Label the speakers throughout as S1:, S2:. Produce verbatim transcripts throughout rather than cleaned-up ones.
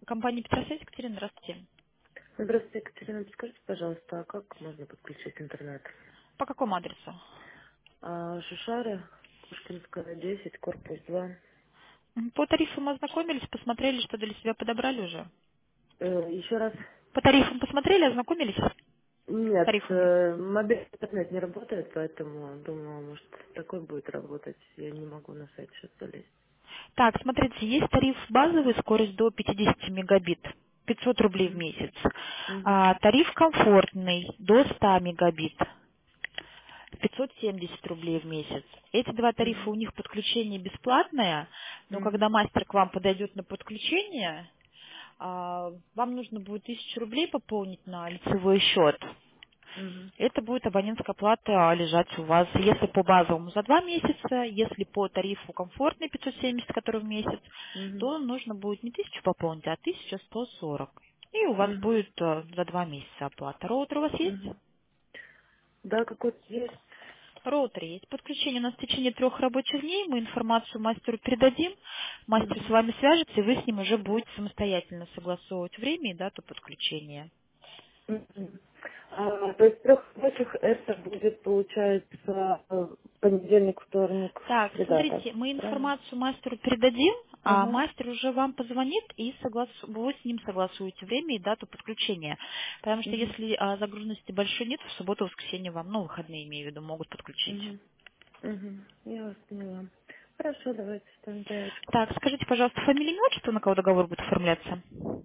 S1: Компания Петросвязь, Екатерина, здравствуйте.
S2: Здравствуйте, Екатерина. Подскажите, пожалуйста, а как можно подключить интернет?
S1: По какому адресу?
S2: А, Шишары, Пушкинская, десять, корпус два.
S1: М, По тарифам ознакомились, посмотрели, что для себя подобрали уже.
S2: Э, еще раз.
S1: По тарифам посмотрели, ознакомились с
S2: Нет,
S1: тарифами.
S2: э, мобильный интернет не работает, поэтому думала, может, такой будет работать. Я не могу на сайт сейчас залезть.
S1: Так, смотрите, есть тариф базовый, скорость до пятьдесят мегабит, пятьсот рублей в
S2: Угу.
S1: месяц.
S2: Угу.
S1: А, тариф комфортный, до ста мегабит, пятьсот семьдесят рублей в месяц. Эти два тарифа,
S2: Угу.
S1: у них подключение бесплатное, но
S2: Угу.
S1: когда мастер к вам подойдет на подключение, а, вам нужно будет тысячу рублей пополнить на лицевой счет.
S2: Угу.
S1: Это будет абонентская плата лежать у вас, если по базовому за два месяца, если по тарифу комфортный пятьсот семьдесят, который в месяц,
S2: Угу.
S1: то нужно будет не тысячу пополнить, а тысяча сто сорок. И у вас
S2: Угу.
S1: будет э, за два месяца оплата. Роутер у вас есть?
S2: Угу. Да, какой-то есть.
S1: Роутер есть. Подключение у нас в течение трех рабочих дней. Мы информацию мастеру передадим. Мастер с
S2: Угу.
S1: вами свяжется, и вы с ним уже будете самостоятельно согласовывать время и дату подключения.
S2: Мгм. А, то есть трех рабочих это будет, получается, э, понедельник, вторник,
S1: Так,
S2: среда, так,
S1: смотрите, мы
S2: правильно?
S1: информацию мастеру передадим, а
S2: Ага.
S1: мастер уже вам позвонит и согласу- вы с ним согласуете время и дату подключения. Потому что
S2: Угу.
S1: если а, загруженности большой нет, в субботу, воскресенье вам, ну, выходные имею в виду, могут подключить.
S2: Угу. Угу. Я вас поняла. Хорошо, давайте ставим заявочку.
S1: Так, скажите, пожалуйста, фамилия, имя, отчество, на кого договор будет оформляться?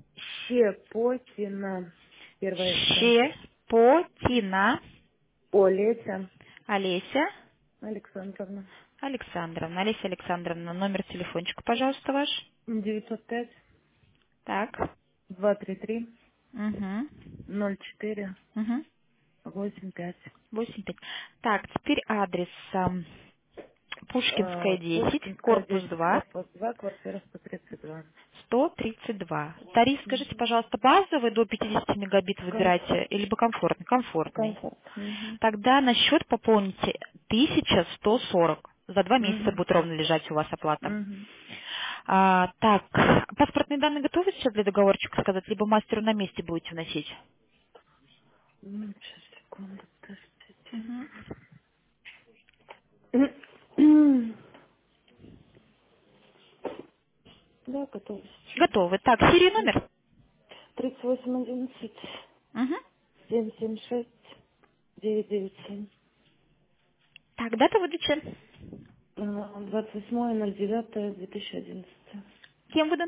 S2: Щепотина. Первая С.
S1: Щепотина
S2: Олеся
S1: Олеся
S2: Александровна.
S1: Александровна. Олеся Александровна, номер телефончика, пожалуйста, ваш.
S2: девятьсот пять
S1: Так.
S2: два три три
S1: Угу.
S2: ноль четыре
S1: Угу.
S2: восемь пять.
S1: восемь пять. Так, теперь адрес. ам, Пушкинская,
S2: А,
S1: десять,
S2: Пушкинская,
S1: корпус
S2: десять,
S1: два,
S2: корпус два, квартира сто тридцать два.
S1: сто тридцать два. Тариф, скажите,
S2: Угу.
S1: пожалуйста, базовый до пятидесяти мегабит выбираете, либо комфортный? Комфортный.
S2: Комфорт. Угу.
S1: Тогда на счет пополните тысяча сто сорок. За два месяца
S2: Угу.
S1: будет ровно лежать у вас оплата.
S2: Угу.
S1: А, так, паспортные данные готовы сейчас для договорчика сказать, либо мастеру на месте будете вносить?
S2: Ну, сейчас, секунду, подождите.
S1: Мгм.
S2: Да, готово сейчас.
S1: Готовы. Так, серия номер?
S2: Тридцать восемь одиннадцать
S1: Мгм.
S2: семь семь шесть девять девять семь.
S1: Так, дата выдачи.
S2: Двадцать восьмое ноль девятое две тысячи одиннадцатое.
S1: Кем выдан?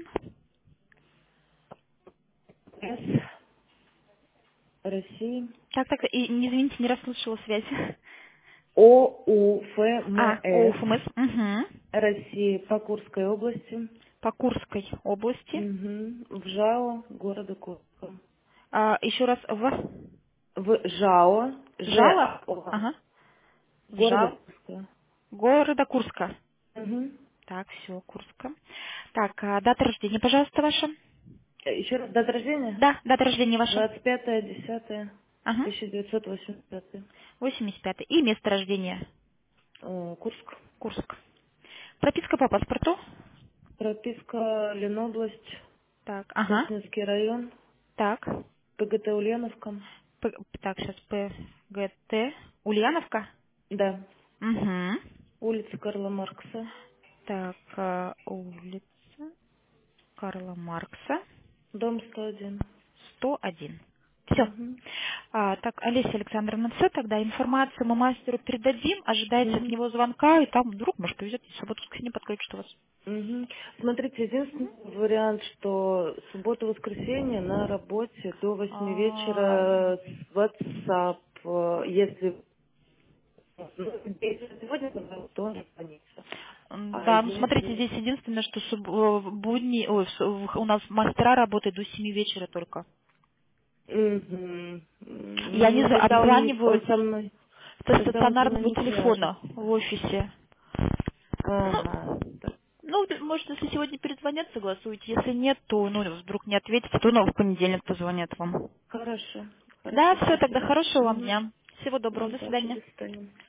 S2: С. России.
S1: Так, так, и, не извините, не расслышала связь.
S2: О У Ф М
S1: А,
S2: С.
S1: ОУФМС. Угу.
S2: России по Курской области.
S1: По Курской области.
S2: Мгм. В ЖАО города Курска.
S1: А, еще раз в
S2: В ЖАО.
S1: Жало.
S2: ЖАО.
S1: Ага. В
S2: Города
S1: Жал.
S2: Курска.
S1: Города Курска.
S2: Мгм.
S1: Так, все, Курска. Так, а дата рождения, пожалуйста, ваша.
S2: Еще раз, дата рождения?
S1: Да, дата рождения ваша.
S2: двадцать пятое десятое
S1: Ага.
S2: тысяча девятьсот восемьдесят пятый.
S1: восемьдесят пятый. И место рождения.
S2: Э, Курск.
S1: Курск. Прописка по паспорту.
S2: Прописка Ленобласть,
S1: Так, ага.
S2: Соснинский район,
S1: Так.
S2: П Г Т Ульяновка.
S1: П- так, сейчас П Г Т. Ульяновка.
S2: Да.
S1: Угу.
S2: Улица Карла Маркса,
S1: Так, а, улица Карла Маркса,
S2: дом сто один.
S1: сто один. Все.
S2: Угу.
S1: так, Олеся Александровна, все, тогда информацию мы мастеру передадим, ожидайте от
S2: Угу.
S1: него звонка, и там вдруг, может, повезет, в субботу, воскресенье подключит у вас.
S2: Угу. Смотрите, единственный вариант, что суббота-воскресенье на работе до восьми
S1: А,
S2: вечера с WhatsApp, э, если ну, если сегодня, то он звонится.
S1: м,
S2: А
S1: да, ну смотрите,
S2: если...
S1: здесь единственное, что суб- э, в будни, ой, в су- в- у нас мастера работают до семи вечера только.
S2: Мгм.
S1: И они
S2: Ну,
S1: за-
S2: тогда он, он
S1: обзванивают
S2: со мной,
S1: со
S2: тогда он со мной
S1: стационарного
S2: не
S1: телефона
S2: свяжется.
S1: в офисе.
S2: Ага.
S1: Ну, ну, может, если сегодня перезвонят, согласуете. Если нет, то, ну, вдруг не ответите, то ну, в понедельник позвонят вам.
S2: Хорошо,
S1: Да,
S2: хорошо,
S1: все, тогда
S2: спасибо.
S1: хорошего вам
S2: Угу.
S1: дня. Всего доброго,
S2: Вам
S1: до
S2: также
S1: свидания.
S2: до свидания.